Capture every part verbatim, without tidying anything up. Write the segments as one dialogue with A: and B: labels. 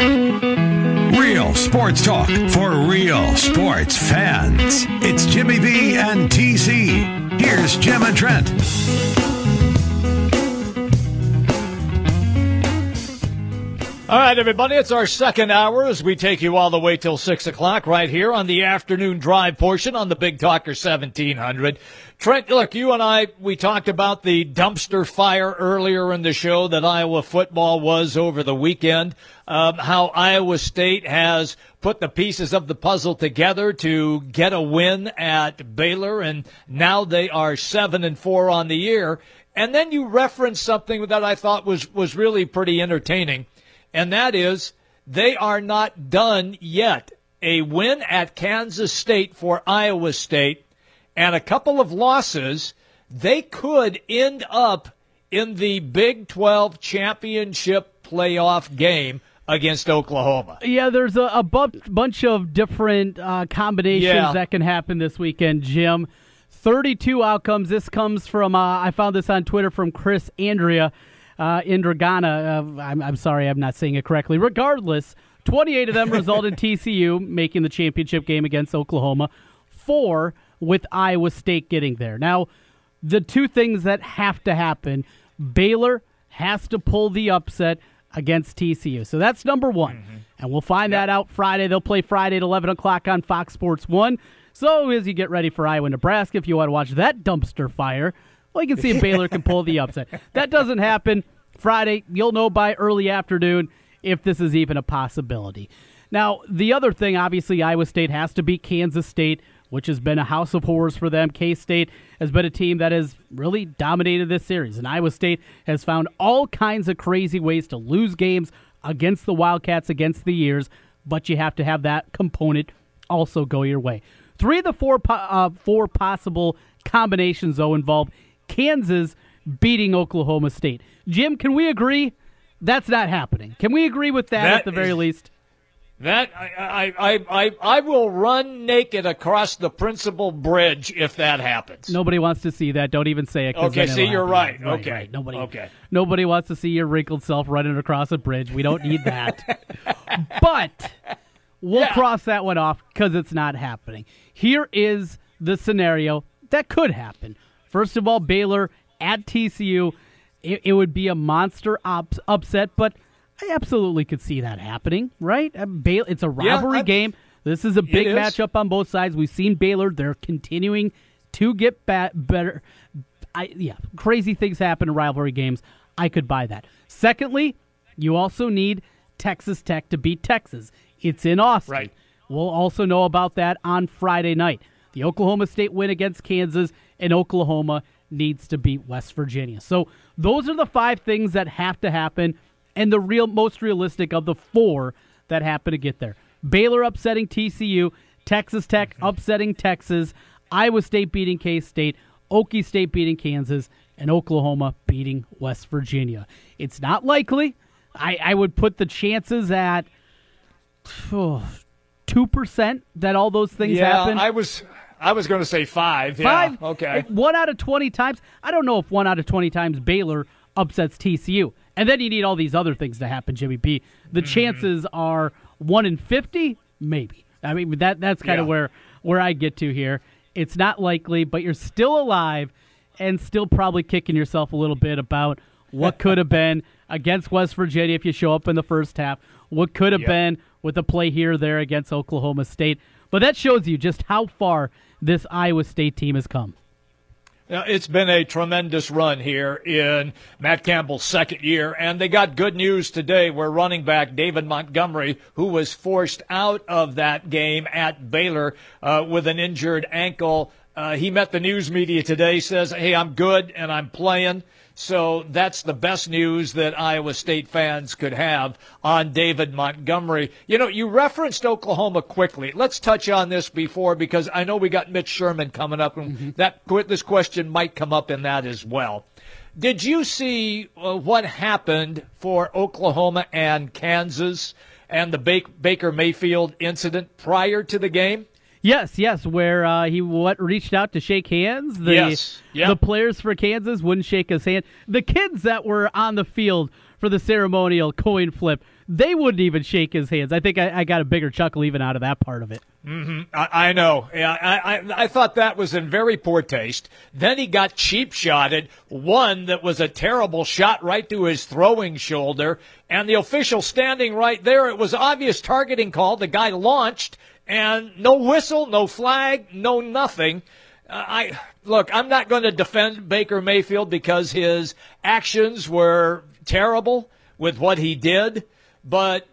A: Real sports talk for real sports fans. It's Jimmy B and T C. Here's Jim and Trent.
B: All right, everybody, it's our second hour as we take you all the way till six o'clock right here on the afternoon drive portion on the Big Talker seventeen hundred. Trent, look, you and I, we talked about the dumpster fire earlier in the show that Iowa football was over the weekend, um, how Iowa State has put the pieces of the puzzle together to get a win at Baylor, and now they are seven and four on the year. And then you referenced something that I thought was, was really pretty entertaining. And that is, they are not done yet. A win at Kansas State for Iowa State and a couple of losses, they could end up in the Big twelve championship playoff game against Oklahoma.
C: Yeah, there's a, a bu- bunch of different uh, combinations
B: yeah.
C: that can happen this weekend, Jim. thirty-two outcomes. This comes from, uh, I found this on Twitter from Chris Andrea. Uh, Indragana, uh, I'm, I'm sorry, I'm not saying it correctly. Regardless, twenty-eight of them result in T C U making the championship game against Oklahoma, four with Iowa State getting there. Now, the two things that have to happen, Baylor has to pull the upset against T C U. So that's number one. Mm-hmm. And we'll find yep. that out Friday. They'll play Friday at eleven o'clock on Fox Sports one. So as you get ready for Iowa, Nebraska, if you want to watch that dumpster fire, well, you can see if Baylor can pull the upset. That doesn't happen Friday. You'll know by early afternoon if this is even a possibility. Now, the other thing, obviously, Iowa State has to beat Kansas State, which has been a house of horrors for them. K-State has been a team that has really dominated this series, and Iowa State has found all kinds of crazy ways to lose games against the Wildcats, against the years, but you have to have that component also go your way. Three of the four, po- uh, four possible combinations, though, involve Kansas beating Oklahoma State. Jim, can we agree that's not happening? Can we agree with that, that at the very
B: is,
C: least?
B: That I, I I I will run naked across the Principal Bridge if that happens.
C: Nobody wants to see that. Don't even say it.
B: Okay, see, you're right.
C: right.
B: Okay,
C: right. Nobody.
B: Okay.
C: Nobody wants to see your wrinkled self running across a bridge. We don't need that. But we'll yeah. cross that one off because it's not happening. Here is the scenario that could happen. First of all, Baylor at T C U. It, it would be a monster op- upset, but I absolutely could see that happening, right? Uh, Baylor, it's a rivalry
B: yeah,
C: game. This is a big
B: is.
C: matchup on both sides. We've seen Baylor. They're continuing to get ba- better. I, yeah, crazy things happen in rivalry games. I could buy that. Secondly, you also need Texas Tech to beat Texas. It's in Austin.
B: Right.
C: We'll also know about that on Friday night. The Oklahoma State win against Kansas, and Oklahoma needs to beat West Virginia. So those are the five things that have to happen, and the real most realistic of the four that happen to get there. Baylor upsetting T C U, Texas Tech mm-hmm. upsetting Texas, Iowa State beating K-State, Okie State beating Kansas, and Oklahoma beating West Virginia. It's not likely. I, I would put the chances at oh, two percent that all those things
B: yeah,
C: happen.
B: I was... I was going to say five.
C: Five?
B: Yeah, okay.
C: One out of twenty times. I don't know if one out of twenty times Baylor upsets T C U. And then you need all these other things to happen, Jimmy B. The mm. chances are one in fifty? Maybe. I mean, that that's kind of yeah. where, where I get to here. It's not likely, but you're still alive and still probably kicking yourself a little bit about what could have been against West Virginia if you show up in the first half, what could have yep. been with a play here or there against Oklahoma State. But that shows you just how far this Iowa State team has come.
B: Now, it's been a tremendous run here in Matt Campbell's second year, and they got good news today where running back David Montgomery, who was forced out of that game at Baylor uh, with an injured ankle, uh, he met the news media today, says, hey, I'm good and I'm playing. So that's the best news that Iowa State fans could have on David Montgomery. You know, you referenced Oklahoma quickly. Let's touch on this before, because I know we got Mitch Sherman coming up, and mm-hmm. that this question might come up in that as well. Did you see uh, what happened for Oklahoma and Kansas and the Baker Mayfield incident prior to the game?
C: Yes, yes, where uh, he what reached out to shake hands. The,
B: yes, yep.
C: The players for Kansas wouldn't shake his hand. The kids that were on the field for the ceremonial coin flip. They wouldn't even shake his hands. I think I, I got a bigger chuckle even out of that part of it.
B: Mm-hmm. I, I know. Yeah, I, I I thought that was in very poor taste. Then he got cheap-shotted, one that was a terrible shot right to his throwing shoulder, and the official standing right there, it was obvious targeting call. The guy launched, and no whistle, no flag, no nothing. Uh, I look, I'm not going to defend Baker Mayfield because his actions were terrible with what he did, but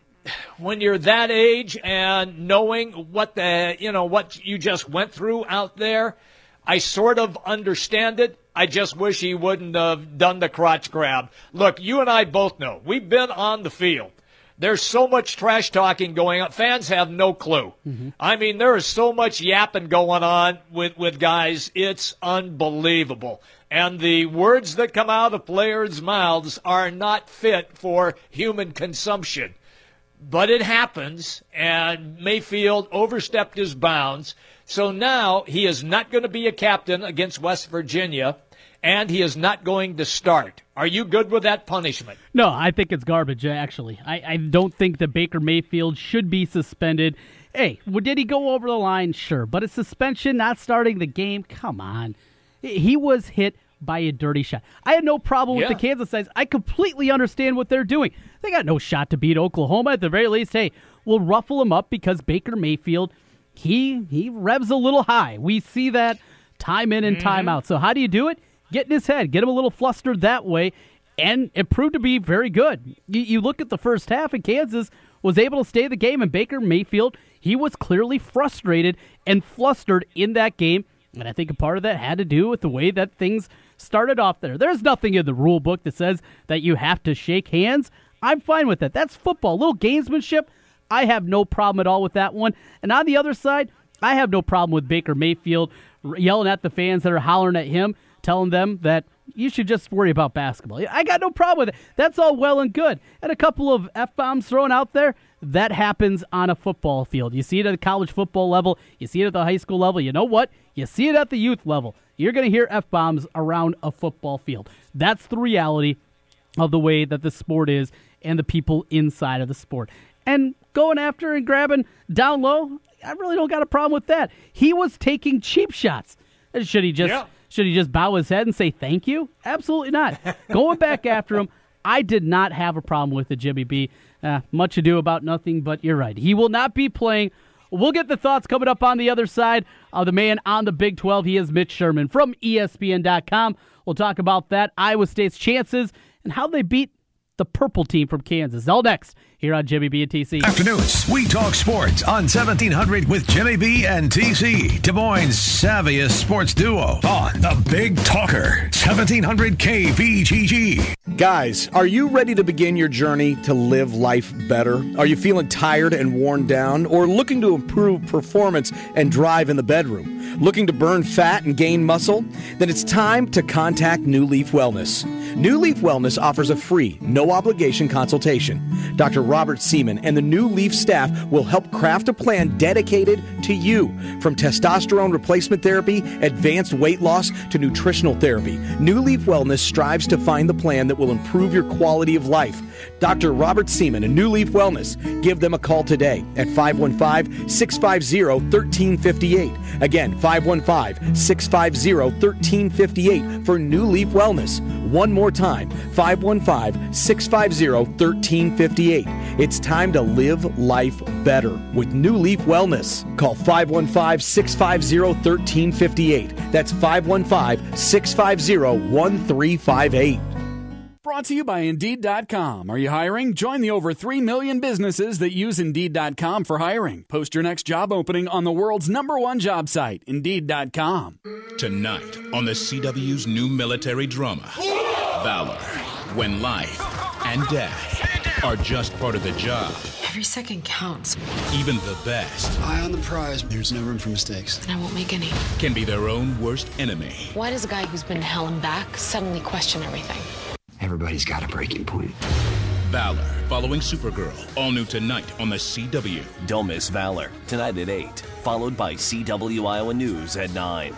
B: when you're that age and knowing what the you know what you just went through out there, I sort of understand it. I just wish he wouldn't have done the crotch grab. Look, you and I both know. We've been on the field. There's so much trash talking going on. Fans have no clue. Mm-hmm. I mean, there is so much yapping going on with, with guys. It's unbelievable. And the words that come out of players' mouths are not fit for human consumption. But it happens, and Mayfield overstepped his bounds. So now he is not going to be a captain against West Virginia, and he is not going to start. Are you good with that punishment?
C: No, I think it's garbage, actually. I, I don't think that Baker Mayfield should be suspended. Hey, well, did he go over the line? Sure. But a suspension, not starting the game? Come on. He was hit by a dirty shot. I had no problem with
B: yeah.
C: the Kansas sides. I completely understand what they're doing. They got no shot to beat Oklahoma. At the very least, hey, we'll ruffle them up because Baker Mayfield, he he revs a little high. We see that time in and mm-hmm. time out. So how do you do it? Get in his head. Get him a little flustered that way. And it proved to be very good. You, you look at the first half, and Kansas was able to stay the game, and Baker Mayfield, he was clearly frustrated and flustered in that game. And I think a part of that had to do with the way that things started off there. There's nothing in the rule book that says that you have to shake hands. I'm fine with that. That's football. A little gamesmanship, I have no problem at all with that one. And on the other side, I have no problem with Baker Mayfield yelling at the fans that are hollering at him, telling them that you should just worry about basketball. I got no problem with it. That's all well and good. And a couple of F-bombs thrown out there, that happens on a football field. You see it at the college football level. You see it at the high school level. You know what? You see it at the youth level. You're going to hear F-bombs around a football field. That's the reality of the way that the sport is and the people inside of the sport. And going after and grabbing down low, I really don't got a problem with that. He was taking cheap shots. Should he just yeah. should he just bow his head and say thank you? Absolutely not. Going back after him, I did not have a problem with the Jimmy B. Uh, much ado about nothing, but you're right. He will not be playing. We'll get the thoughts coming up on the other side of the man on the Big twelve. He is Mitch Sherman from E S P N dot com. We'll talk about that, Iowa State's chances, and how they beat the purple team from Kansas. All next here on Jimmy B and T C.
A: Afternoons, we talk sports on seventeen hundred with Jimmy B and T C. Des Moines' savviest sports duo on the Big Talker, seventeen hundred K B G G.
D: Guys, are you ready to begin your journey to live life better? Are you feeling tired and worn down, or looking to improve performance and drive in the bedroom? Looking to burn fat and gain muscle? Then it's time to contact New Leaf Wellness. New Leaf Wellness offers a free, no-obligation consultation. Doctor Robert Seaman and the New Leaf staff will help craft a plan dedicated to you. From testosterone replacement therapy, advanced weight loss, to nutritional therapy, New Leaf Wellness strives to find the plan that will improve your quality of life. Doctor Robert Seaman and New Leaf Wellness. Give them a call today at five one five, six five zero, one three five eight. Again, five one five, six five zero, one three five eight for New Leaf Wellness. One more time, five one five, six five zero, one three five eight. It's time to live life better with New Leaf Wellness. Call five one five, six five zero, one three five eight. That's five one five, six five zero, one three five eight.
E: Brought to you by Indeed dot com. Are you hiring? Join the over three million businesses that use Indeed dot com for hiring. Post your next job opening on the world's number one job site, Indeed dot com.
F: Tonight on the C W's new military drama, Valor, when life and death are just part of the job.
G: Every second counts.
F: Even the best.
H: Eye on the prize. There's no room for mistakes.
G: And I won't make any.
F: Can be their own worst enemy.
G: Why does a guy who's been held back suddenly question everything?
H: Everybody's got a breaking point.
F: Valor, following Supergirl, all new tonight on the C W.
I: Don't miss Valor, tonight at eight, followed by C W Iowa News at nine.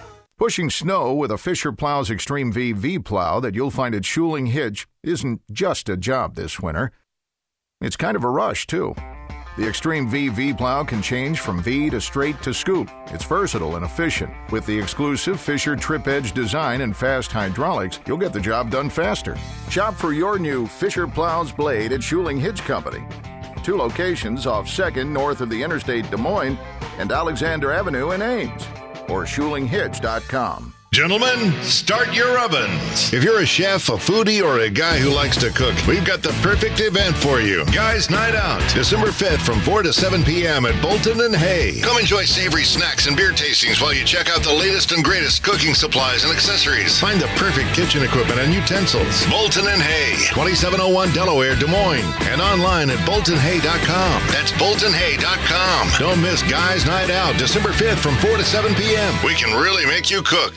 I: Pushing snow with a Fisher Plow's Extreme V V-Plow that you'll find at Schuling Hitch isn't just a job this winter. It's kind of a rush, too. The Extreme V V-Plow can change from V to straight to scoop. It's versatile and efficient. With the exclusive Fisher Trip Edge design and fast hydraulics, you'll get the job done faster. Shop for your new Fisher Plow's blade at Schuling Hitch Company. Two locations off second north of the Interstate Des Moines and Alexander Avenue in Ames. Or schuling hitch dot com.
J: Gentlemen, start your ovens. If you're a chef, a foodie, or a guy who likes to cook, we've got the perfect event for you. Guys Night Out, December fifth from four to seven p.m. at Bolton and Hay. Come enjoy savory snacks and beer tastings while you check out the latest and greatest cooking supplies and accessories. Find the perfect kitchen equipment and utensils. Bolton and Hay, twenty-seven oh one Delaware, Des Moines, and online at bolton hay dot com. That's bolton hay dot com. Don't miss Guys Night Out, December fifth from four to seven p.m. We can really make you cook.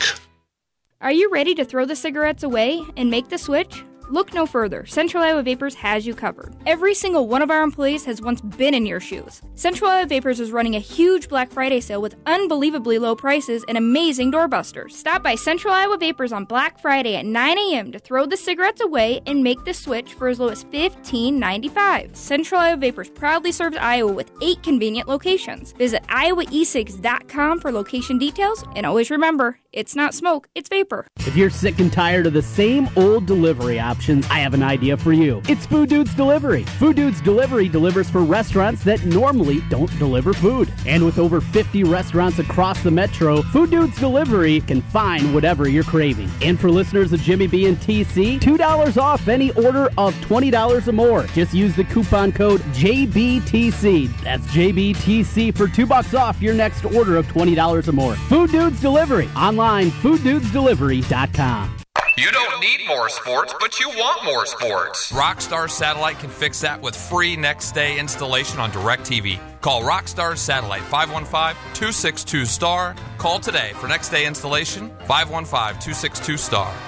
K: Are you ready to throw the cigarettes away and make the switch? Look no further. Central Iowa Vapors has you covered. Every single one of our employees has once been in your shoes. Central Iowa Vapors is running a huge Black Friday sale with unbelievably low prices and amazing doorbusters. Stop by Central Iowa Vapors on Black Friday at nine a.m. to throw the cigarettes away and make the switch for as low as fifteen ninety-five. Central Iowa Vapors proudly serves Iowa with eight convenient locations. Visit iowa e cigs dot com for location details, and always remember, it's not smoke, it's vapor.
C: If you're sick and tired of the same old delivery options, I have an idea for you. It's Food Dudes Delivery. Food Dudes Delivery delivers for restaurants that normally don't deliver food. And with over fifty restaurants across the metro, Food Dudes Delivery can find whatever you're craving. And for listeners of Jimmy B and T C, two dollars off any order of twenty dollars or more. Just use the coupon code J B T C. That's J B T C for two bucks off your next order of twenty dollars or more. Food Dudes Delivery. Online, food dudes delivery dot com.
L: You don't need more sports, but you want more sports. Rockstar Satellite can fix that with free next-day installation on DirecTV. Call Rockstar Satellite, five one five, two six two, S T A R. Call today for next-day installation, five one five, two six two, S T A R.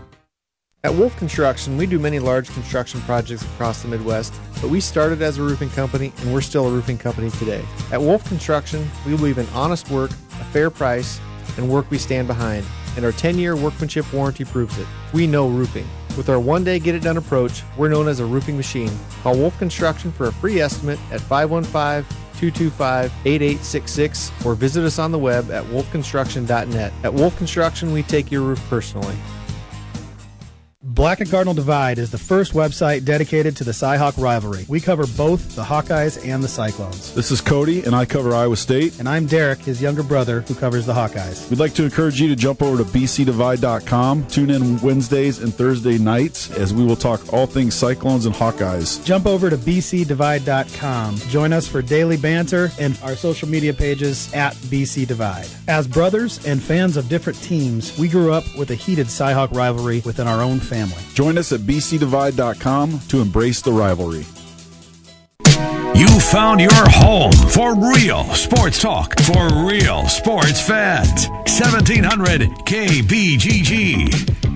M: At Wolf Construction, we do many large construction projects across the Midwest, but we started as a roofing company, and we're still a roofing company today. At Wolf Construction, we believe in honest work, a fair price, and work we stand behind. And our ten-year workmanship warranty proves it. We know roofing. With our one-day get-it-done approach, we're known as a roofing machine. Call Wolf Construction for a free estimate at five one five, two two five, eight eight six six or visit us on the web at wolf construction dot net. At Wolf Construction, we take your roof personally.
N: Black and Cardinal Divide is the first website dedicated to the Cy-Hawk rivalry. We cover both the Hawkeyes and the Cyclones.
O: This is Cody, and I cover Iowa State.
N: And I'm Derek, his younger brother, who covers the Hawkeyes.
O: We'd like to encourage you to jump over to b c divide dot com. Tune in Wednesdays and Thursday nights as we will talk all things Cyclones and Hawkeyes.
N: Jump over to b c divide dot com. Join us for daily banter and our social media pages at B C Divide. As brothers and fans of different teams, we grew up with a heated Cy-Hawk rivalry within our own family.
O: Join us at b c divide dot com to embrace the rivalry.
A: You found your home for real sports talk for real sports fans. seventeen hundred K B G G.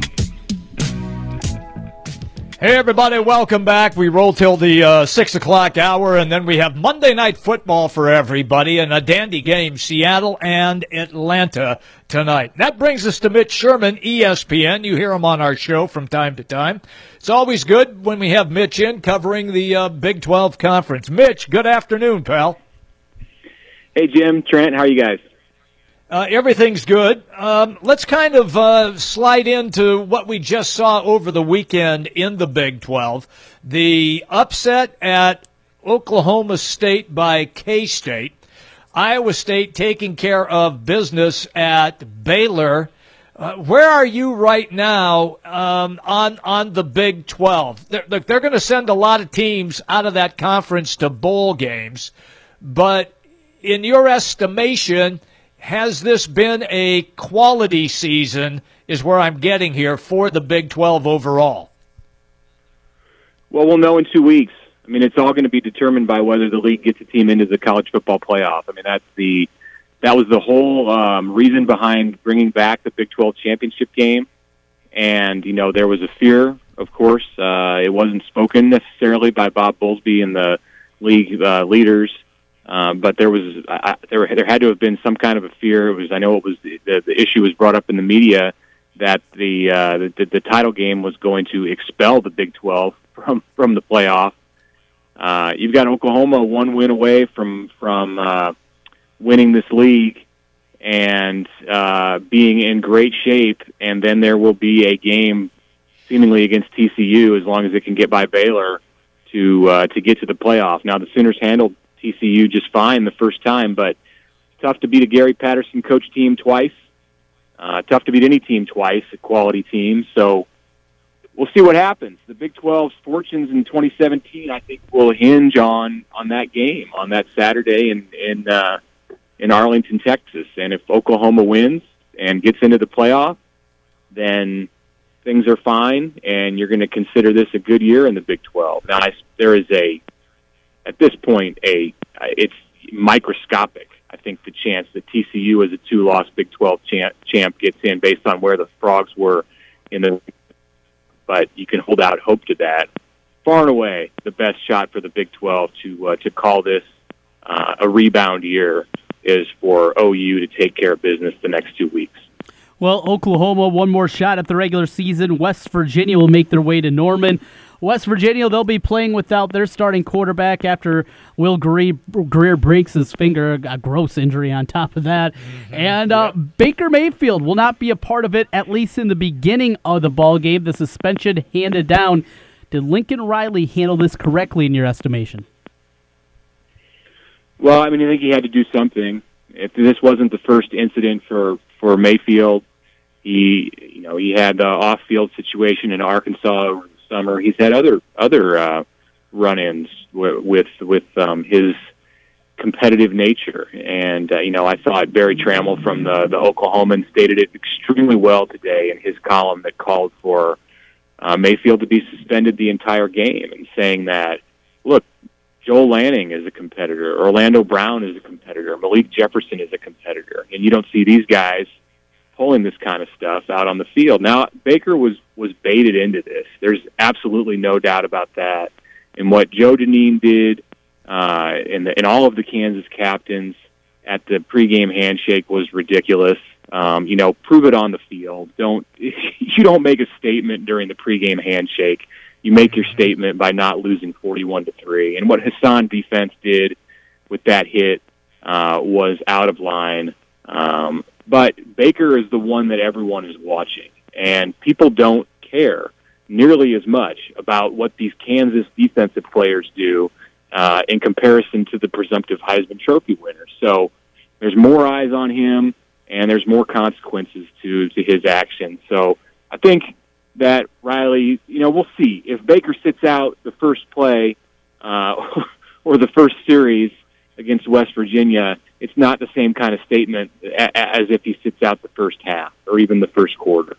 B: Hey, everybody, welcome back. We roll till the uh, six o'clock hour, and then we have Monday Night Football for everybody and a dandy game, Seattle and Atlanta tonight. That brings us to Mitch Sherman, E S P N. You hear him on our show from time to time. It's always good when we have Mitch in covering the uh, Big twelve Conference. Mitch, good afternoon, pal.
P: Hey, Jim, Trent, how are you guys?
B: Uh, everything's good. Um, let's kind of uh, slide into what we just saw over the weekend in the Big twelve. The upset at Oklahoma State by K-State. Iowa State taking care of business at Baylor. Uh, where are you right now um, on on the Big twelve? They're, look, they're going to send a lot of teams out of that conference to bowl games. But in your estimation, has this been a quality season is where I'm getting here for the Big twelve overall?
P: Well, we'll know in two weeks. I mean, it's all going to be determined by whether the league gets a team into the college football playoff. I mean, that's the that was the whole um, reason behind bringing back the Big twelve championship game. And, you know, there was a fear, of course. Uh, it wasn't spoken necessarily by Bob Bowlesby and the league uh, leaders. Uh, but there was I, there there had to have been some kind of a fear. It was I know it was the, the issue was brought up in the media that the, uh, the the title game was going to expel the Big twelve from from the playoff. Uh, you've got Oklahoma one win away from from uh, winning this league and uh, being in great shape, and then there will be a game seemingly against T C U as long as it can get by Baylor to uh, to get to the playoff. Now the Sooners handled T C U just fine the first time, but it's tough to beat a Gary Patterson coach team twice. Uh, tough to beat any team twice, a quality team. So we'll see what happens. The Big twelve's fortunes in twenty seventeen, I think, will hinge on on that game on that Saturday in in uh, in Arlington, Texas. And if Oklahoma wins and gets into the playoff, then things are fine, and you're going to consider this a good year in the Big twelve. Now, I, there is a at this point a it's microscopic. I think the chance that T C U as a two-loss Big twelve champ, champ gets in based on where the Frogs were in the, but you can hold out hope to that. Far and away, the best shot for the Big twelve to uh, to call this uh, a rebound year is for O U to take care of business the next two weeks.
C: Well, Oklahoma, one more shot at the regular season. West Virginia will make their way to Norman. West Virginia, they'll be playing without their starting quarterback after Will Greer, Greer breaks his finger, a gross injury on top of that. Mm-hmm. And uh, yep. Baker Mayfield will not be a part of it, at least in the beginning of the ball game. The suspension handed down. Did Lincoln Riley handle this correctly in your estimation?
P: Well, I mean, I think he had to do something. If this wasn't the first incident for, for Mayfield, he, you know, he had the off-field situation in Arkansas over the summer. He's had other other uh, run-ins w- with with um, his competitive nature, and uh, you know, I thought Barry Trammell from the the Oklahoman stated it extremely well today in his column that called for uh, Mayfield to be suspended the entire game, and saying that, look, Joel Lanning is a competitor, Orlando Brown is a competitor, Malik Jefferson is a competitor, and you don't see these guys pulling this kind of stuff out on the field. Now, Baker was, was baited into this. There's absolutely no doubt about that. And what Joe Dineen did uh, and, the, and all of the Kansas captains at the pregame handshake was ridiculous. Um, you know, prove it on the field. Don't you don't make a statement during the pregame handshake. You make your statement by not losing forty-one to three. And what Hassan defense did with that hit uh, was out of line. Um, but Baker is the one that everyone is watching, and people don't care nearly as much about what these Kansas defensive players do uh, in comparison to the presumptive Heisman Trophy winners. So there's more eyes on him, and there's more consequences to, to his actions. So I think that Riley, you know, we'll see. If Baker sits out the first play uh, or the first series against West Virginia, it's not the same kind of statement as if he sits out the first half or even the first quarter.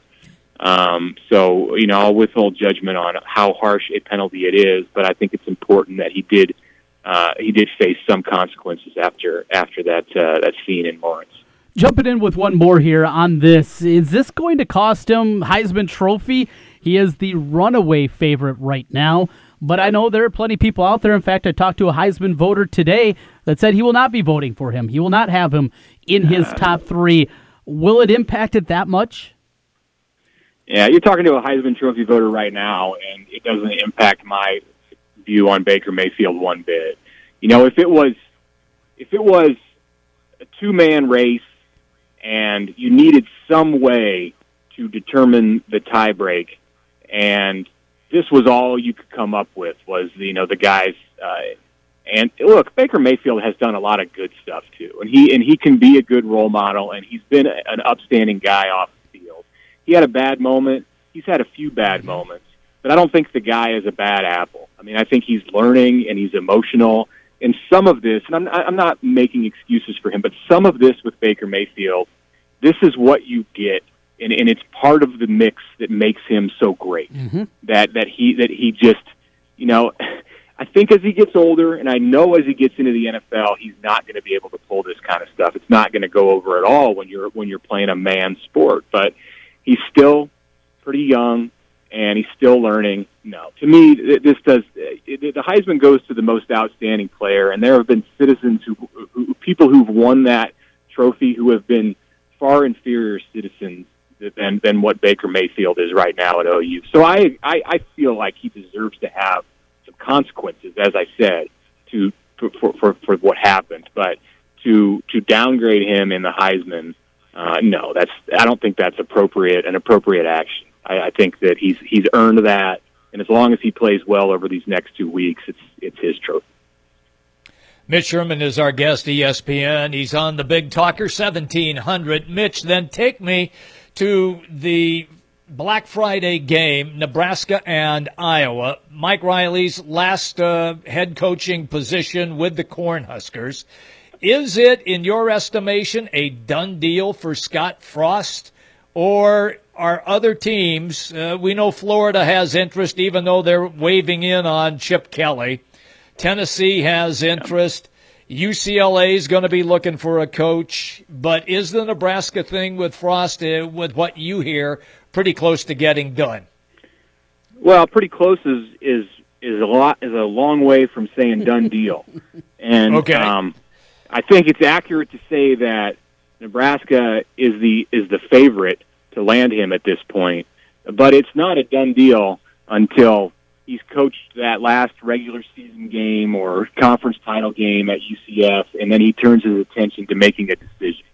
P: Um, so, you know, I'll withhold judgment on how harsh a penalty it is, but I think it's important that he did uh, he did face some consequences after after that uh, that scene in Lawrence.
C: Jumping in with one more here on this, is this going to cost him Heisman Trophy? He is the runaway favorite right now, but I know there are plenty of people out there. In fact, I talked to a Heisman voter today that said he will not be voting for him. He will not have him in his top three. Will it impact it that much?
P: Yeah, you're talking to a Heisman Trophy voter right now, and it doesn't impact my view on Baker Mayfield one bit. You know, if it was if it was a two-man race and you needed some way to determine the tiebreak, and this was all you could come up with was, you know, the guys. Uh, and look, Baker Mayfield has done a lot of good stuff too, and he and he can be a good role model, and he's been an upstanding guy off the field. He had a bad moment. He's had a few bad moments, but I don't think the guy is a bad apple. I mean, I think he's learning and he's emotional. And some of this, and I'm, I'm not making excuses for him, but some of this with Baker Mayfield, this is what you get, and, and it's part of the mix that makes him so great. Mm-hmm. That that he that he just, you know, I think as he gets older, and I know as he gets into the N F L, he's not going to be able to pull this kind of stuff. It's not going to go over at all when you're when you're playing a man sport. But he's still pretty young, and he's still learning. no. To me, this does the Heisman goes to the most outstanding player, and there have been citizens who, who people who've won that trophy who have been far inferior citizens than than what Baker Mayfield is right now at O U. So I I, I feel like he deserves to have some consequences, as I said, to for for, for what happened, but to to downgrade him in the Heisman, uh, no, that's I don't think that's appropriate an appropriate action. I, I think that he's he's earned that. And as long as he plays well over these next two weeks, it's it's his trophy.
B: Mitch Sherman is our guest, E S P N. He's on the Big Talker seventeen hundred. Mitch, then take me to the Black Friday game, Nebraska and Iowa. Mike Riley's last uh, head coaching position with the Cornhuskers. Is it, in your estimation, a done deal for Scott Frost? Or are other teams, uh, we know Florida has interest even though they're waving in on Chip Kelly. Tennessee has interest. U C L A is going to be looking for a coach. But is the Nebraska thing with Frost, uh, with what you hear, pretty close to getting done?
P: Well, pretty close is is is a lot is a long way from saying done deal. And
B: okay.
P: um, I think it's accurate to say that Nebraska is the is the favorite to land him at this point, but it's not a done deal until he's coached that last regular season game or conference title game at U C F, and then he turns his attention to making a decision.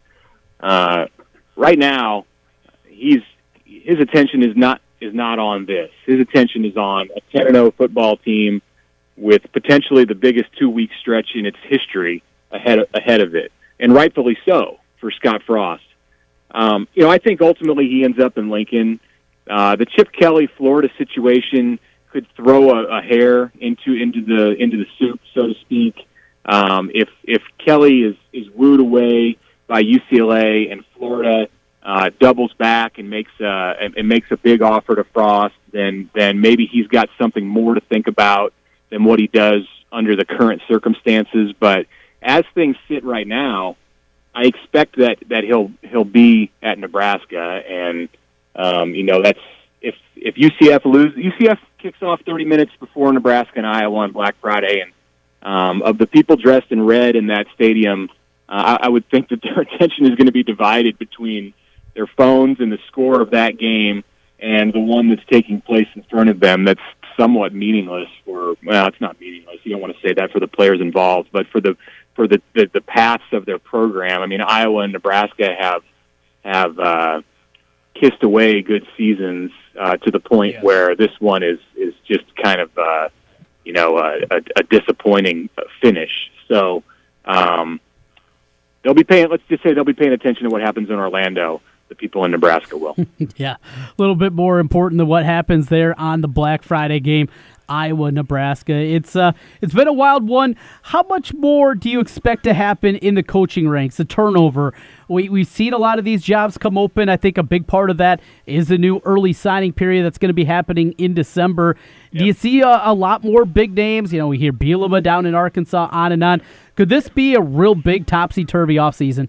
P: Uh, right now, he's his attention is not is not on this. His attention is on a ten and oh football team with potentially the biggest two-week stretch in its history ahead of, ahead of it, and rightfully so for Scott Frost. Um, you know, I think ultimately he ends up in Lincoln. Uh, the Chip Kelly Florida situation could throw a, a hair into into the into the soup, so to speak. Um, if if Kelly is, is wooed away by U C L A and Florida uh, doubles back and makes a and, and makes a big offer to Frost, then then maybe he's got something more to think about than what he does under the current circumstances. But as things sit right now, I expect that, that he'll he'll be at Nebraska, and um, you know that's if if U C F loses, U C F kicks off thirty minutes before Nebraska and Iowa on Black Friday, and um, of the people dressed in red in that stadium, uh, I, I would think that their attention is going to be divided between their phones and the score of that game and the one that's taking place in front of them. That's somewhat meaningless for well, it's not meaningless. You don't want to say that for the players involved, but for the for the, the, the paths of their program. I mean, Iowa and Nebraska have have uh, kissed away good seasons uh, to the point yes. where this one is, is just kind of, uh, you know, a, a, a disappointing finish. So um, they'll be paying, let's just say they'll be paying attention to what happens in Orlando. The people in Nebraska will.
C: Yeah, a little bit more important than what happens there on the Black Friday game. Iowa, Nebraska. It's uh, it's been a wild one. How much more do you expect to happen in the coaching ranks? The turnover. We we've seen a lot of these jobs come open. I think a big part of that is the new early signing period that's going to be happening in December. Yep. Do you see a, a lot more big names? You know, we hear Bielema down in Arkansas, on and on. Could this be a real big topsy-turvy offseason?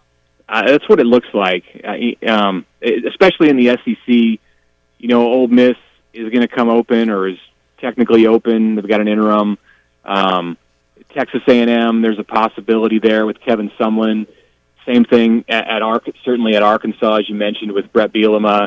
P: Uh, that's what it looks like, uh, um, especially in the S E C. You know, Ole Miss is going to come open or is technically open. They've got an interim. Um, Texas A and M, there's a possibility there with Kevin Sumlin. Same thing at, at Ar- certainly at Arkansas, as you mentioned, with Brett Bielema.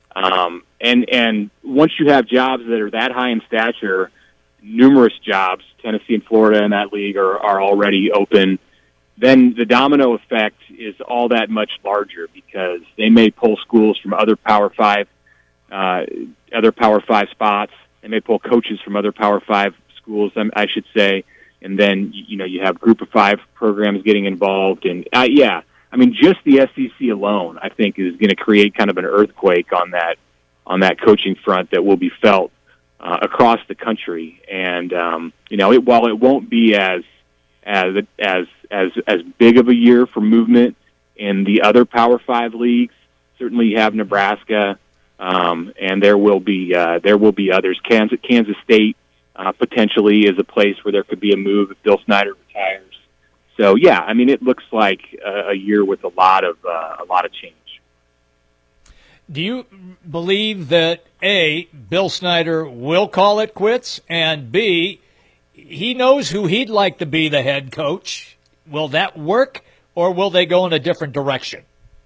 P: Um, and and once you have jobs that are that high in stature, numerous jobs, Tennessee and Florida in that league are, are already open. Then the domino effect is all that much larger because they may pull schools from other Power Five, uh, other Power Five spots. They may pull coaches from other Power Five schools, I should say, and then you know you have Group of Five programs getting involved. And uh, yeah, I mean, just the S E C alone, I think, is going to create kind of an earthquake on that on that coaching front that will be felt uh, across the country. And um, you know, it, while it won't be as as as as as big of a year for movement in the other Power Five leagues, certainly you have Nebraska. Um, and there will be uh, there will be others. Kansas, Kansas State uh, potentially is a place where there could be a move if Bill Snyder retires. So yeah, I mean it looks like a, a year with a lot of uh, a lot of change.
B: Do you believe that A, Bill Snyder will call it quits, and B, he knows who he'd like to be the head coach. Will that work, or will they go in a different direction?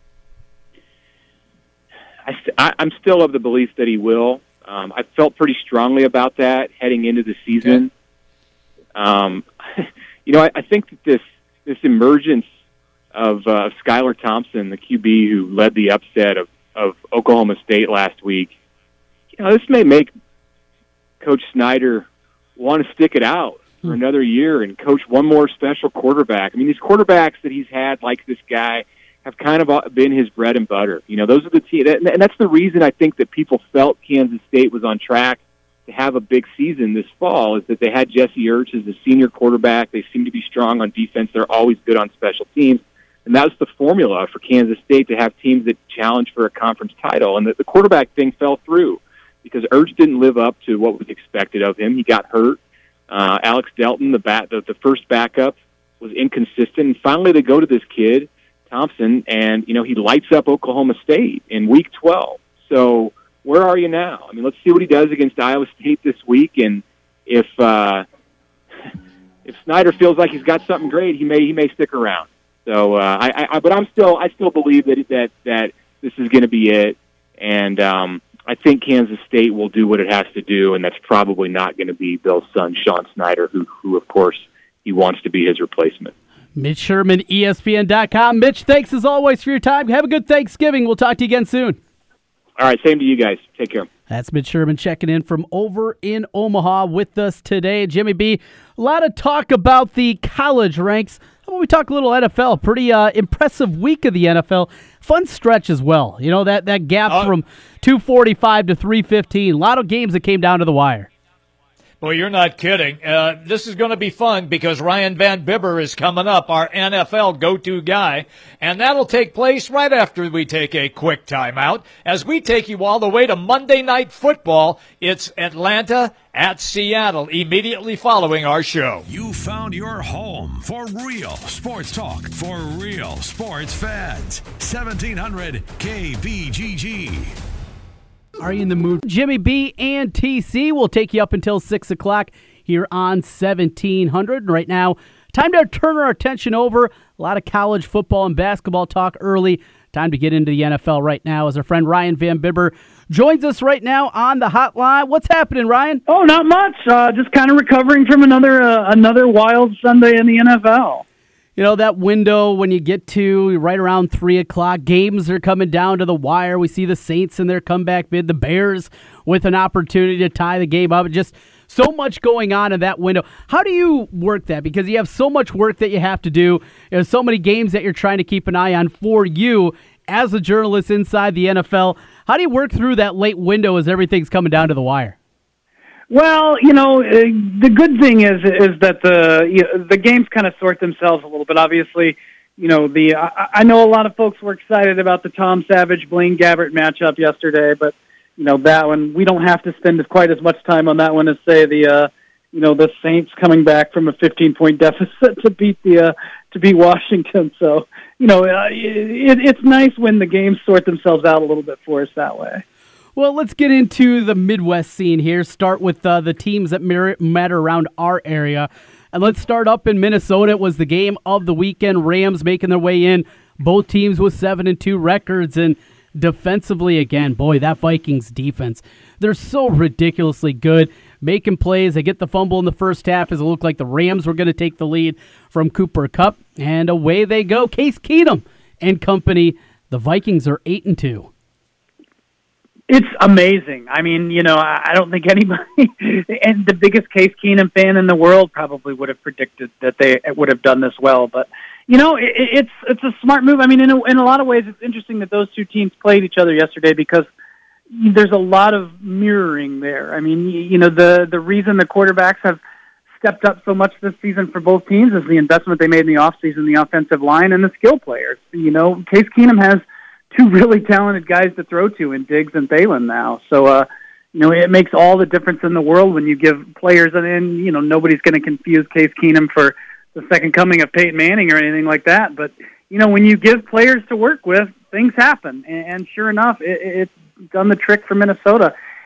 P: I st- I, I'm still of the belief that he will. Um, I felt pretty strongly about that heading into the season. Um, you know, I, I think that this this emergence of uh, Skylar Thompson, the Q B who led the upset of, of Oklahoma State last week, you know, this may make Coach Snyder want to stick it out for another year and coach one more special quarterback. I mean, these quarterbacks that he's had, like this guy, have kind of been his bread and butter. You know, those are the teams, and that's the reason I think that people felt Kansas State was on track to have a big season this fall, is that they had Jesse Ertz as a senior quarterback. They seem to be strong on defense. They're always good on special teams. And that was the formula for Kansas State to have teams that challenge for a conference title. And the, the quarterback thing fell through because Ertz didn't live up to what was expected of him. He got hurt. Uh, Alex Delton, the, bat, the, the first backup, was inconsistent. And finally they go to this kid, Thompson, and, you know, he lights up Oklahoma State in week twelve. So where are you now? I mean, let's see what he does against Iowa State this week. And if uh, if Snyder feels like he's got something great, he may he may stick around. So, uh, I, I, but I'm still I still believe that that that this is going to be it, and um, I think Kansas State will do what it has to do, and that's probably not going to be Bill's son, Sean Snyder, who who of course he wants to be his replacement.
C: Mitch Sherman, E S P N dot com. Mitch, thanks as always for your time. Have a good Thanksgiving. We'll talk to you again soon.
P: All right, same to you guys. Take care.
C: That's Mitch Sherman checking in from over in Omaha with us today. Jimmy B, a lot of talk about the college ranks. How about we talk a little N F L? Pretty uh, impressive week of the N F L. Fun stretch as well. You know, that, that gap uh, from two forty-five to three fifteen. A lot of games that came down to the wire.
B: Well, you're not kidding. Uh, this is going to be fun because Ryan Van Bibber is coming up, our N F L go-to guy, and that'll take place right after we take a quick timeout. As we take you all the way to Monday Night Football, it's Atlanta at Seattle, immediately following our show.
A: You found your home for real sports talk for real sports fans. seventeen hundred K B G G.
C: Are you in the mood? Jimmy B and T C will take you up until six o'clock here on seventeen hundred. Right now, time to turn our attention over. A lot of college football and basketball talk early. Time to get into the N F L right now as our friend Ryan Van Bibber joins us right now on the hotline. What's happening, Ryan?
Q: Oh, not much. Uh, just kind of recovering from another uh, another wild Sunday in the N F L.
C: You know, that window when you get to right around three o'clock, games are coming down to the wire. We see the Saints in their comeback bid, the Bears with an opportunity to tie the game up. Just so much going on in that window. How do you work that? Because you have so much work that you have to do. There's so many games that you're trying to keep an eye on for you as a journalist inside the N F L. How do you work through that late window as everything's coming down to the wire?
Q: Well, you know, uh, the good thing is is that the you know, the games kind of sort themselves a little bit. Obviously, you know, the I, I know a lot of folks were excited about the Tom Savage Blaine Gabbert matchup yesterday, but you know that one we don't have to spend quite as much time on that one as say the uh, you know the Saints coming back from a fifteen point deficit to beat the uh, to beat Washington. So you know, uh, it, it's nice when the games sort themselves out a little bit for us that way.
C: Well, let's get into the Midwest scene here. Start with uh, the teams that matter around our area. And let's start up in Minnesota. It was the game of the weekend. Rams making their way in. Both teams with seven and two records. And defensively, again, boy, that Vikings defense, they're so ridiculously good. Making plays. They get the fumble in the first half as it looked like the Rams were going to take the lead from Cooper Kupp. And away they go. Case Keenum and company. The Vikings are eight and two.
Q: It's amazing. I mean, you know, I don't think anybody, and the biggest Case Keenum fan in the world probably would have predicted that they would have done this well. But, you know, it, it's it's a smart move. I mean, in a, in a lot of ways, it's interesting that those two teams played each other yesterday because there's a lot of mirroring there. I mean, you know, the, the reason the quarterbacks have stepped up so much this season for both teams is the investment they made in the offseason, the offensive line, and the skill players. You know, Case Keenum has two really talented guys to throw to in Diggs and Thielen now. So, uh, you know, it makes all the difference in the world when you give players, and, you know, nobody's going to confuse Case Keenum for the second coming of Peyton Manning or anything like that. But, you know, when you give players to work with, things happen. And, and sure enough, it, it's done the trick for Minnesota.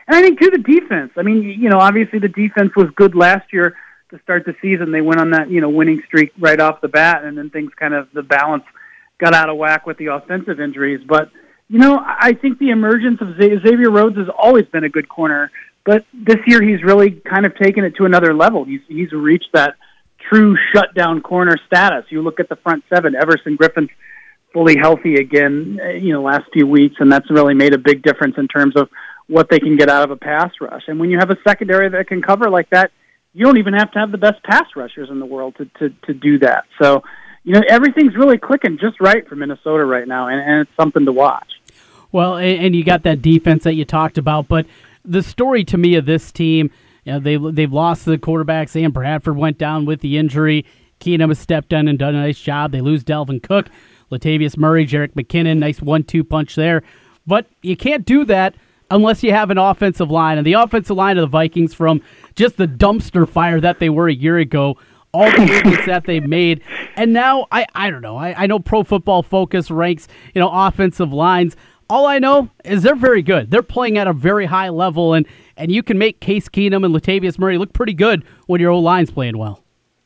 Q: And I think, too, the defense. I mean, you know, obviously the defense was good last year to start the season. They went on that, you know, winning streak right off the bat, and then things kind of, the balance got out of whack with the offensive injuries. But, you know, I think the emergence of Xavier Rhodes has always been a good corner, but this year he's really kind of taken it to another level. He's, he's reached that true shutdown corner status. You look at the front seven, Everson Griffin's fully healthy again, you know, last few weeks, and that's really made a big difference in terms of what they can get out of a pass rush. And when you have a secondary that can cover like that, you don't even have to have the best pass rushers in the world to, to, to do that. So, you know, everything's really clicking just right for Minnesota right now, and, and it's something to watch.
C: Well, and, and you got that defense that you talked about, but the story to me of this team, you know, they, they've lost the quarterback. Sam Bradford went down with the injury. Keenum has stepped in and done a nice job. They lose Dalvin Cook, Latavius Murray, Jerick McKinnon, nice one two punch there. But you can't do that unless you have an offensive line. And the offensive line of the Vikings, from just the dumpster fire that they were a year ago, all the movements that they've made. And now, I, I don't know, I, I know Pro Football Focus ranks, you know, offensive lines. All I know is they're very good. They're playing at a very high level, and, and you can make Case Keenum and Latavius Murray look pretty good when your O-line's playing well.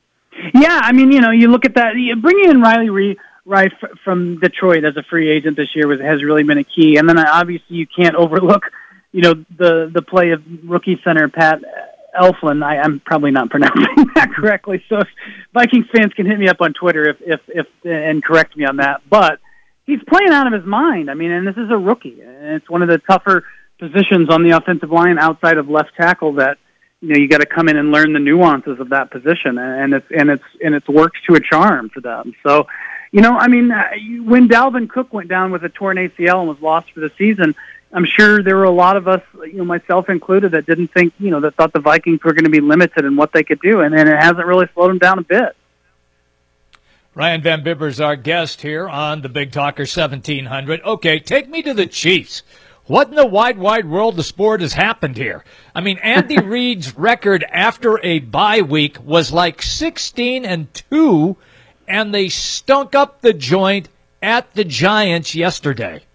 Q: Yeah, I mean, you know, you look at that. Bringing in Riley Reed right from Detroit as a free agent this year was, has really been a key. And then obviously you can't overlook, you know, the the play of rookie center Pat Elflein. I, I'm probably not pronouncing that correctly, so if Vikings fans can hit me up on Twitter if, if, if and correct me on that. But he's playing out of his mind. I mean, and this is a rookie. And it's one of the tougher positions on the offensive line outside of left tackle that, you know, you got to come in and learn the nuances of that position, and it's and it's and it's worked to a charm for them. So, you know, I mean, when Dalvin Cook went down with a torn A C L and was lost for the season, I'm sure there were a lot of us, you know, myself included, that didn't think, you know, that thought the Vikings were going to be limited in what they could do, and, and it hasn't really slowed them down a bit.
B: Ryan Van Bibber's our guest here on the Big Talker seventeen hundred. Okay, take me to the Chiefs. What in the wide, wide world of sport has happened here? I mean, Andy Reid's record after a bye week was like sixteen and two, and they stunk up the joint at the Giants yesterday.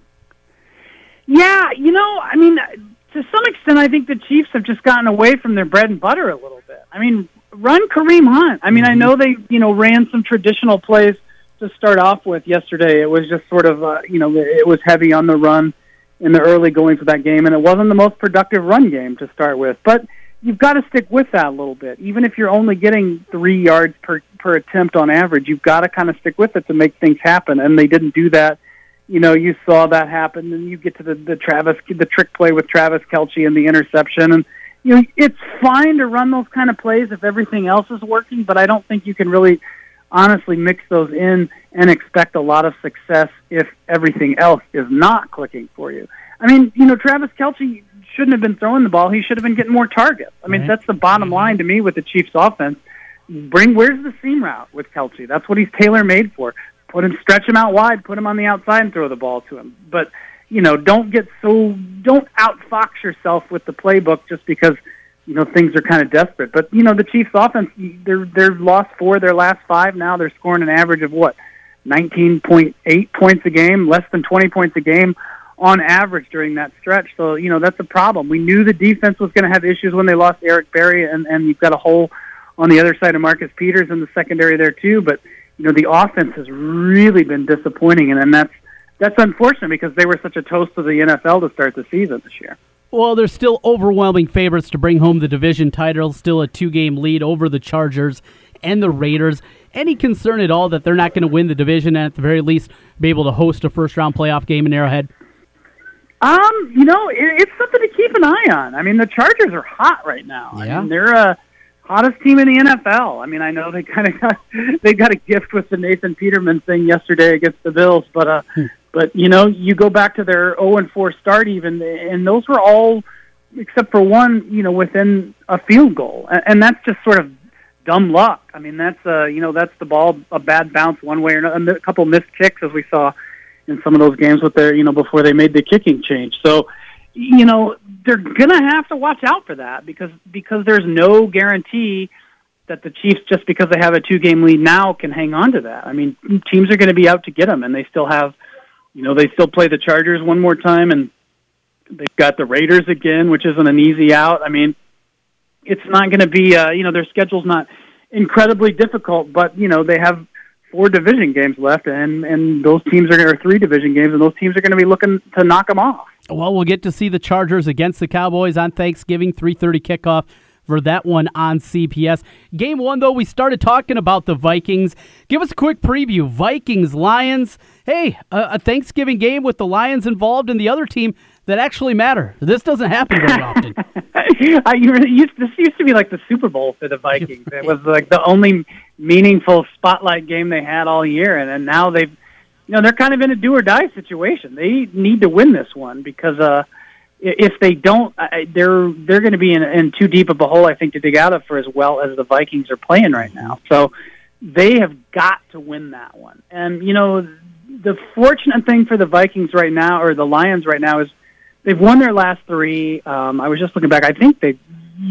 Q: Yeah, you know, I mean, to some extent, I think the Chiefs have just gotten away from their bread and butter a little bit. I mean, run Kareem Hunt. I mean, mm-hmm. I know they, you know, ran some traditional plays to start off with yesterday. It was just sort of, uh, you know, it was heavy on the run in the early goings of that game, and it wasn't the most productive run game to start with. But you've got to stick with that a little bit. Even if you're only getting three yards per, per attempt on average, you've got to kind of stick with it to make things happen, and they didn't do that. You know, you saw that happen, and you get to the, the Travis, the trick play with Travis Kelce and the interception, and you know, it's fine to run those kind of plays if everything else is working, but I don't think you can really honestly mix those in and expect a lot of success if everything else is not clicking for you. I mean, you know, Travis Kelce shouldn't have been throwing the ball. He should have been getting more targets. I mean, right. That's the bottom line to me with the Chiefs offense. Bring, where's the seam route with Kelce? That's what he's tailor-made for. Put him, stretch him out wide, put him on the outside and throw the ball to him. But, you know, don't get so, don't outfox yourself with the playbook just because, you know, things are kind of desperate. But, you know, the Chiefs offense, they're, they've lost four of their last five. Now they're scoring an average of what? nineteen point eight points a game, less than twenty points a game on average during that stretch. So, you know, that's a problem. We knew the defense was going to have issues when they lost Eric Berry, and, and you've got a hole on the other side of Marcus Peters in the secondary there too. But, you know, the offense has really been disappointing, and, and that's that's unfortunate because they were such a toast to the N F L to start the season this year.
C: Well, they're still overwhelming favorites to bring home the division title, still a two-game lead over the Chargers and the Raiders. Any concern at all that they're not going to win the division and at the very least be able to host a first-round playoff game in Arrowhead?
Q: Um, you know, it, it's something to keep an eye on. I mean, the Chargers are hot right now.
C: Yeah.
Q: I mean, they're a hottest team in the N F L. I mean, I know they kind of got they got a gift with the Nathan Peterman thing yesterday against the Bills, but uh, hmm. but you know, you go back to their oh and four start even, and those were all except for one, you know, within a field goal, and, and that's just sort of dumb luck. I mean, that's uh, you know, that's the ball a bad bounce one way or another, a couple missed kicks as we saw in some of those games with their, you know, before they made the kicking change. So, you know, they're going to have to watch out for that because because there's no guarantee that the Chiefs, just because they have a two-game lead now, can hang on to that. I mean, teams are going to be out to get them, and they still have, you know, they still play the Chargers one more time, and They've got the Raiders again, which isn't an easy out. I mean, it's not going to be, uh, you know, their schedule's not incredibly difficult, but, you know, they have four division games left, and, and those teams are going to, three division games, and those teams are going to be looking to knock them off.
C: Well, we'll get to see the Chargers against the Cowboys on Thanksgiving, three thirty kickoff for that one on C P S. Game one, though, we started talking about the Vikings. Give us a quick preview. Vikings, Lions. Hey, a, a Thanksgiving game with the Lions involved and the other team that actually matter. This doesn't happen very often.
Q: I, used, this used to be like the Super Bowl for the Vikings. It was like the only meaningful spotlight game they had all year, and, and now they've, you know, they're kind of in a do-or-die situation. They need to win this one because uh, if they don't, they're they're going to be in, in too deep of a hole, I think, to dig out of for as well as the Vikings are playing right now. So they have got to win that one. And, you know, the fortunate thing for the Vikings right now, or the Lions right now, is they've won their last three. Um, I was just looking back. I think they,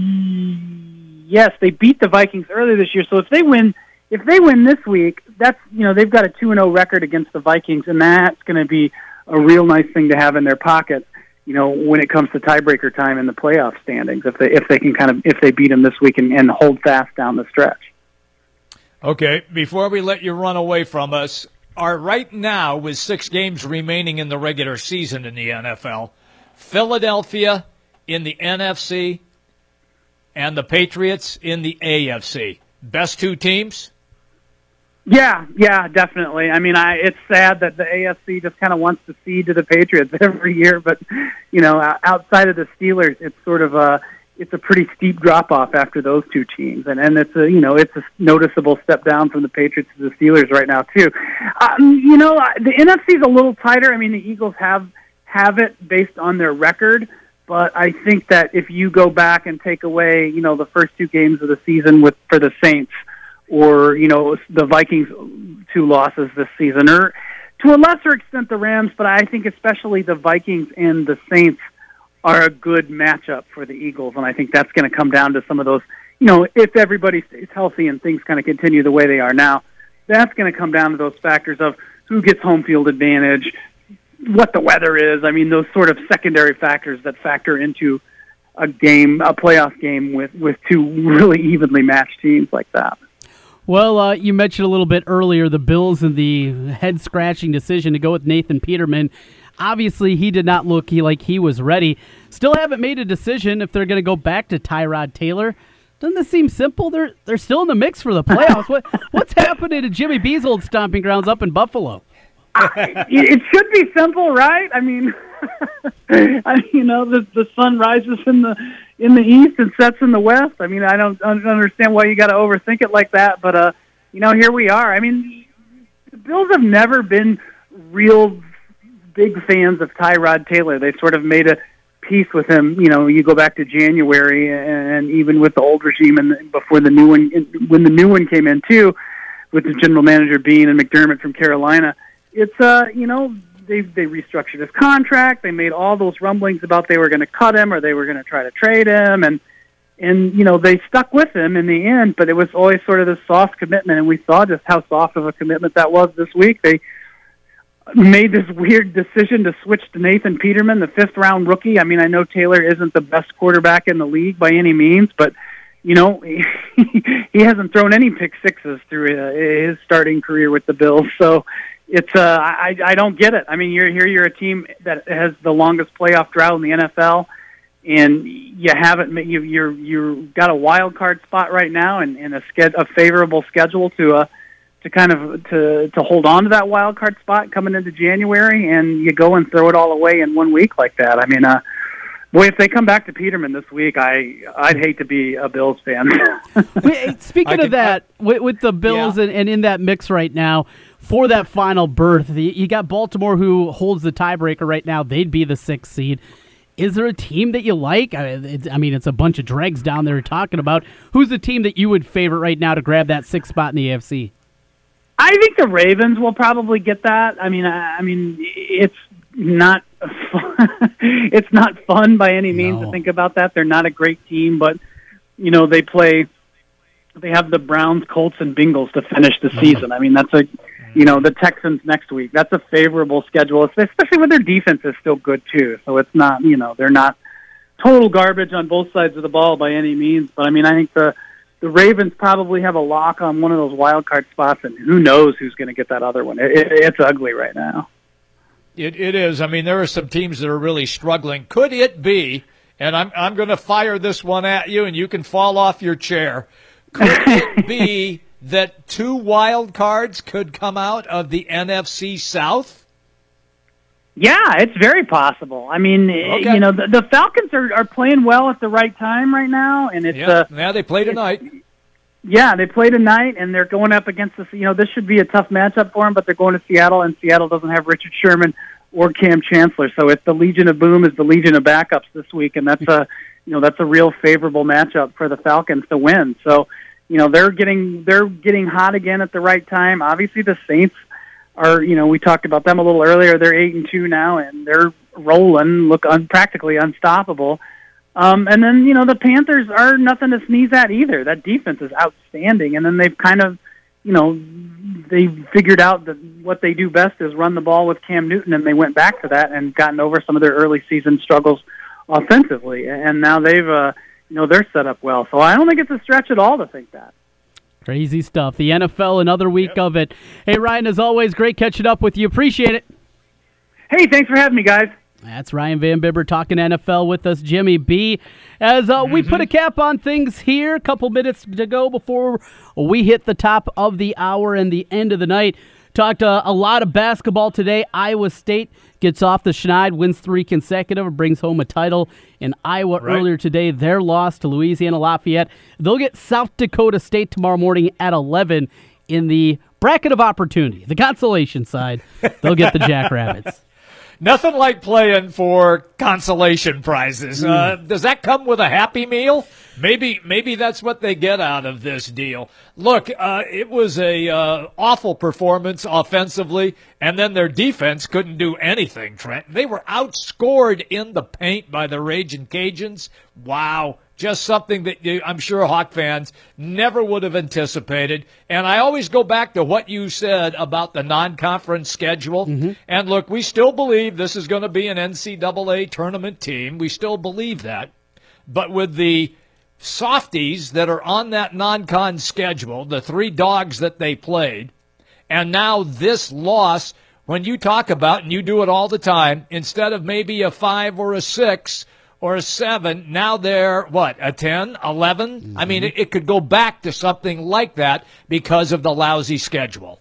Q: yes, they beat the Vikings earlier this year. So if they win, if they win this week, that's, you know, they've got a two and oh record against the Vikings, and that's going to be a real nice thing to have in their pocket, you know, when it comes to tiebreaker time in the playoff standings. If they if they can kind of if they beat them this week and, and hold fast down the stretch.
B: Okay, before we let you run away from us, are right now with six games remaining in the regular season in the N F L. Philadelphia in the N F C and the Patriots in the A F C. Best two teams?
Q: Yeah, yeah, definitely. I mean, I it's sad that the A F C just kind of wants to cede to the Patriots every year, but, you know, outside of the Steelers, it's sort of a it's a pretty steep drop-off after those two teams. And, and it's a, you know, it's a noticeable step down from the Patriots to the Steelers right now, too. Um, you know, the N F C is a little tighter. I mean, the Eagles have have it based on their record, but I think that if you go back and take away, you know, the first two games of the season with for the Saints, or, you know, the Vikings' two losses this season, or to a lesser extent the Rams, but I think especially the Vikings and the Saints are a good matchup for the Eagles, and I think that's going to come down to some of those, you know, if everybody stays healthy and things kind of continue the way they are now, that's going to come down to those factors of who gets home field advantage, what the weather is. I mean, those sort of secondary factors that factor into a game, a playoff game with, with two really evenly matched teams like that.
C: Well, uh, you mentioned a little bit earlier the Bills and the head-scratching decision to go with Nathan Peterman. Obviously, he did not look like he was ready. Still haven't made a decision if they're going to go back to Tyrod Taylor. Doesn't this seem simple? They're they're still in the mix for the playoffs. what What's happening to Jimmy B's old stomping grounds up in Buffalo?
Q: I, it should be simple, right? I mean, I, you know, the the sun rises in the in the east and sets in the west. I mean, I don't, I don't understand why you got to overthink it like that. But uh, you know, here we are. I mean, the Bills have never been real big fans of Tyrod Taylor. They sort of made a peace with him. You know, you go back to January, and even with the old regime, and before the new one, when the new one came in too, with the general manager Bean and McDermott from Carolina. It's, uh, you know, they they restructured his contract. They made all those rumblings about they were going to cut him or they were going to try to trade him. And, and, you know, they stuck with him in the end, but it was always sort of this soft commitment. And we saw just how soft of a commitment that was this week. They made this weird decision to switch to Nathan Peterman, the fifth round rookie. I mean, I know Taylor isn't the best quarterback in the league by any means, but, you know, he hasn't thrown any pick sixes through his starting career with the Bills. So, It's uh, I I don't get it. I mean, you're here. You're a team that has the longest playoff drought in the N F L, and you haven't. You you're you got a wild card spot right now, and, and a sched- a favorable schedule to uh to kind of to to hold on to that wild card spot coming into January, and you go and throw it all away in one week like that. I mean, uh, boy, if they come back to Peterman this week, I I'd hate to be a Bills fan.
C: Wait, speaking
B: I
C: of that, I, with, with the Bills yeah. and, and in that mix right now. For that final berth, you got Baltimore, who holds the tiebreaker right now. They'd be the sixth seed. Is there a team that you like? I mean, it's a bunch of dregs down there talking about. Who's the team that you would favorite right now to grab that sixth spot in the A F C?
Q: I think the Ravens will probably get that. I mean, I, I mean, it's not fun. It's not fun by any means no. to think about that. They're not a great team, but you know they play. They have the Browns, Colts, and Bengals to finish the season. I mean, that's a you know, the Texans next week. That's a favorable schedule, especially when their defense is still good too. So it's not, you know, they're not total garbage on both sides of the ball by any means. But I mean, I think the the Ravens probably have a lock on one of those wild card spots, and who knows who's going to get that other one. It, it, it's ugly right now.
B: It it is. I mean, there are some teams that are really struggling. Could it be? And I'm I'm going to fire this one at you, and you can fall off your chair. Could it be that two wild cards could come out of the N F C South?
Q: Yeah, it's very possible. I mean, okay. you know, the, the Falcons are, are playing well at the right time right now, and it's
B: yeah.
Q: uh,
B: yeah, they play tonight.
Q: Yeah, they play tonight, and they're going up against this. You know, this should be a tough matchup for them, but they're going to Seattle, and Seattle doesn't have Richard Sherman or Cam Chancellor, so it's the Legion of Boom is the Legion of backups this week, and that's a you know that's a real favorable matchup for the Falcons to win. So, you know, they're getting they're getting hot again at the right time. Obviously, the Saints are, you know, we talked about them a little earlier. They're eight and two now, and they're rolling, look un- practically unstoppable. Um, and then, you know, the Panthers are nothing to sneeze at either. That defense is outstanding. And then they've kind of, you know, they figured out that what they do best is run the ball with Cam Newton, and they went back to that and gotten over some of their early season struggles offensively. And now they've, uh, you know, they're set up well. So I don't think it's a stretch at all to think that.
C: Crazy stuff. The N F L, another week yep. of it. Hey, Ryan, as always, great catching up with you. Appreciate it.
Q: Hey, thanks for having me, guys.
C: That's Ryan Van Bibber talking N F L with us, Jimmy B. As uh, mm-hmm. we put a cap on things here, a couple minutes to go before we hit the top of the hour and the end of the night. Talked uh, a lot of basketball today. Iowa State gets off the schneid, wins three consecutive, and brings home a title. In Iowa right. earlier today, their loss to Louisiana Lafayette. They'll get South Dakota State tomorrow morning at eleven in the bracket of opportunity. The consolation side, they'll get the Jackrabbits.
B: Nothing like playing for consolation prizes. Mm. Uh, does that come with a Happy Meal? Maybe maybe that's what they get out of this deal. Look, uh, it was a uh, awful performance offensively, and then their defense couldn't do anything, Trent. They were outscored in the paint by the Ragin' Cajuns. Wow. Just something that you, I'm sure Hawk fans never would have anticipated. And I always go back to what you said about the non-conference schedule. Mm-hmm. And look, we still believe this is going to be an N C double A tournament team. We still believe that. But with the softies that are on that non-con schedule, the three dogs that they played, and now this loss, when you talk about, and you do it all the time, instead of maybe a five or a six or a seven, now they're, what, a ten, eleven? Mm-hmm. I mean, it, it could go back to something like that because of the lousy schedule.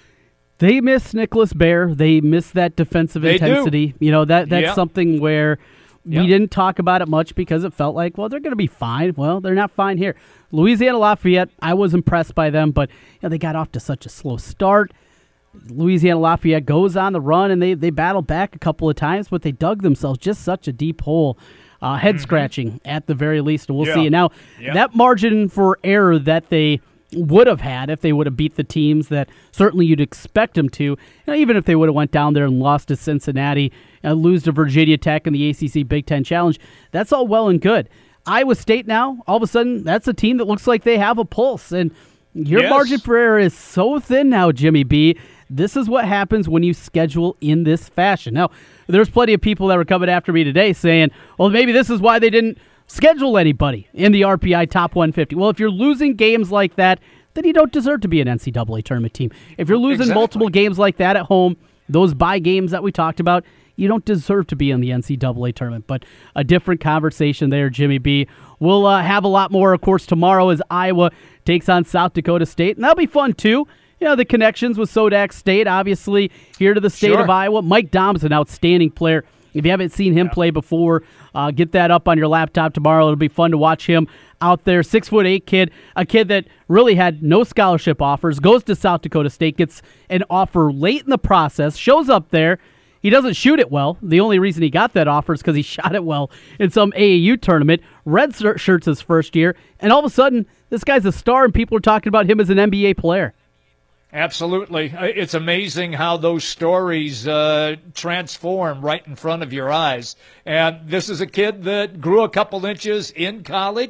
C: They miss Nicholas Baer. They miss that defensive
B: they
C: intensity.
B: Do.
C: You know, that that's
B: yep.
C: something where we yep. didn't talk about it much because it felt like, well, they're going to be fine. Well, they're not fine here. Louisiana Lafayette, I was impressed by them, but you know, they got off to such a slow start. Louisiana Lafayette goes on the run, and they, they battled back a couple of times, but they dug themselves just such a deep hole. Uh, head-scratching mm-hmm. at the very least, and we'll yeah. see. And now, yeah. that margin for error that they would have had if they would have beat the teams that certainly you'd expect them to, you know, even if they would have went down there and lost to Cincinnati, and lose to Virginia Tech in the A C C Big Ten Challenge, that's all well and good. Iowa State now, all of a sudden, that's a team that looks like they have a pulse, and your
B: yes.
C: margin for error is so thin now, Jimmy B. This is what happens when you schedule in this fashion. Now, there's plenty of people that were coming after me today saying, well, maybe this is why they didn't schedule anybody in the R P I Top one fifty. Well, if you're losing games like that, then you don't deserve to be an N C double A tournament team. If you're losing exactly. multiple games like that at home, those bye games that we talked about, you don't deserve to be in the N C double A tournament. But a different conversation there, Jimmy B. We'll uh, have a lot more, of course, tomorrow as Iowa takes on South Dakota State, and that'll be fun, too. You know, the connections with Sodak State, obviously, here to the state sure. of Iowa. Mike Dom's an outstanding player. If you haven't seen him yeah. play before, uh, get that up on your laptop tomorrow. It'll be fun to watch him out there. Six foot eight kid, a kid that really had no scholarship offers, goes to South Dakota State, gets an offer late in the process, shows up there. He doesn't shoot it well. The only reason he got that offer is because he shot it well in some A A U tournament. Red shirts his first year, and all of a sudden, this guy's a star, and people are talking about him as an N B A player.
B: Absolutely. It's amazing how those stories uh, transform right in front of your eyes. And this is a kid that grew a couple inches in college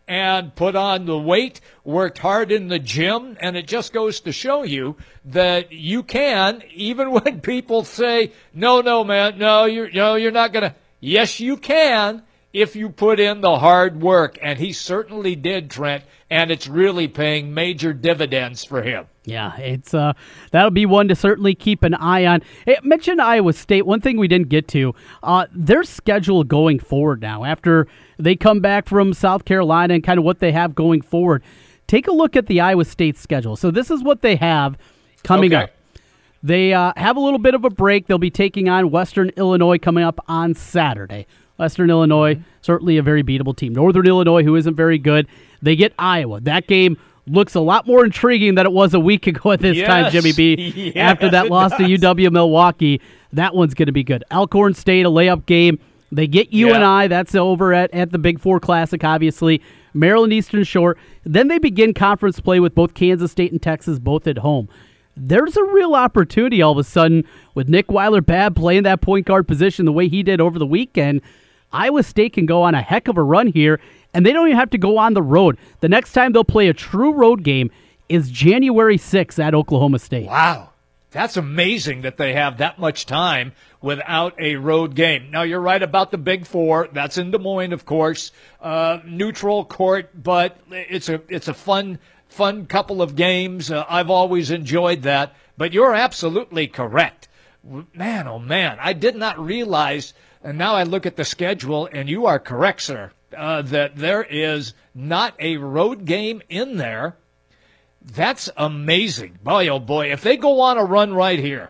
B: and put on the weight, worked hard in the gym, and it just goes to show you that you can, even when people say, no, no, man, no, you're, no, you're not going to. Yes, you can if you put in the hard work, and he certainly did, Trent, and it's really paying major dividends for him.
C: Yeah, it's uh, that'll be one to certainly keep an eye on. Hey, mention Iowa State. One thing we didn't get to, uh, their schedule going forward now, after they come back from South Carolina and kind of what they have going forward. Take a look at the Iowa State schedule. So this is what they have coming
B: okay.
C: up. They uh, have a little bit of a break. They'll be taking on Western Illinois coming up on Saturday. Western Illinois, certainly a very beatable team. Northern Illinois, who isn't very good. They get Iowa. That game looks a lot more intriguing than it was a week ago at this
B: yes.
C: time, Jimmy B.
B: Yes,
C: After that loss
B: does.
C: to U W Milwaukee, that one's going to be good. Alcorn State, a layup game. They get U N I. Yeah. That's over at, at the Big Four Classic, obviously. Maryland Eastern Shore. Then they begin conference play with both Kansas State and Texas, both at home. There's a real opportunity all of a sudden with Nick Weiler-Babb playing that point guard position the way he did over the weekend. Iowa State can go on a heck of a run here, and they don't even have to go on the road. The next time they'll play a true road game is January sixth at Oklahoma State.
B: Wow. That's amazing that they have that much time without a road game. Now, you're right about the Big Four. That's in Des Moines, of course. Uh, neutral court, but it's a it's a fun, fun couple of games. Uh, I've always enjoyed that. But you're absolutely correct. Man, oh, man, I did not realize, and now I look at the schedule, and you are correct, sir, uh, that there is not a road game in there. That's amazing. Boy, oh, boy, if they go on a run right here,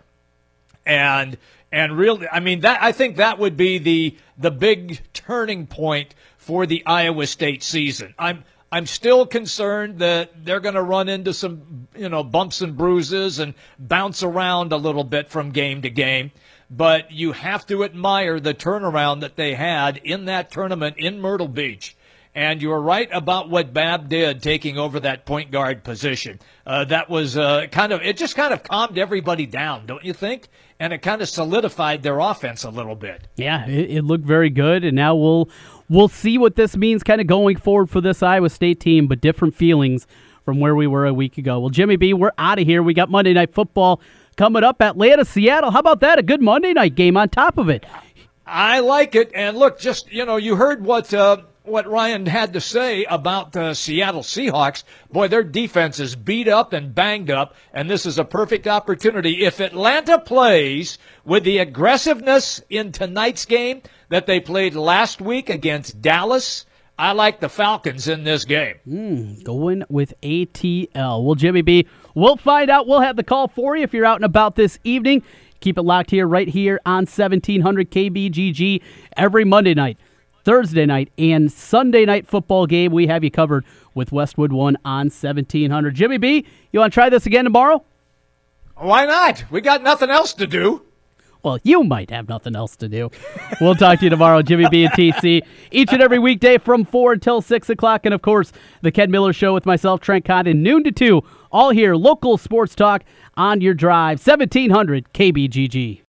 B: and and really, I mean, that I think that would be the the big turning point for the Iowa State season. I'm I'm still concerned that they're going to run into some, you know, bumps and bruises and bounce around a little bit from game to game. But you have to admire the turnaround that they had in that tournament in Myrtle Beach. And you're right about what Babb did, taking over that point guard position. Uh, that was uh, kind of, it just kind of calmed everybody down, don't you think? And it kind of solidified their offense a little bit.
C: Yeah, it, it looked very good, and now we'll we'll see what this means kind of going forward for this Iowa State team, but different feelings from where we were a week ago. Well, Jimmy B, we're out of here. We got Monday Night Football coming up, Atlanta, Seattle. How about that? A good Monday night game on top of it.
B: I like it. And look, just, you know, you heard what uh, what Ryan had to say about the Seattle Seahawks. Boy, their defense is beat up and banged up, and this is a perfect opportunity. If Atlanta plays with the aggressiveness in tonight's game that they played last week against Dallas, I like the Falcons in this game.
C: Mm, going with A T L. Well, Jimmy B, we'll find out. We'll have the call for you if you're out and about this evening. Keep it locked here, right here on seventeen hundred K B G G every Monday night, Thursday night, and Sunday night football game. We have you covered with Westwood One on seventeen hundred. Jimmy B, you want to try this again tomorrow?
B: Why not? We got nothing else to do.
C: Well, you might have nothing else to do. We'll talk to you tomorrow, Jimmy B and T C, each and every weekday from four until six o'clock. And, of course, the Ken Miller Show with myself, Trent Condon, noon to two, all here, local sports talk on your drive, seventeen hundred K B G G.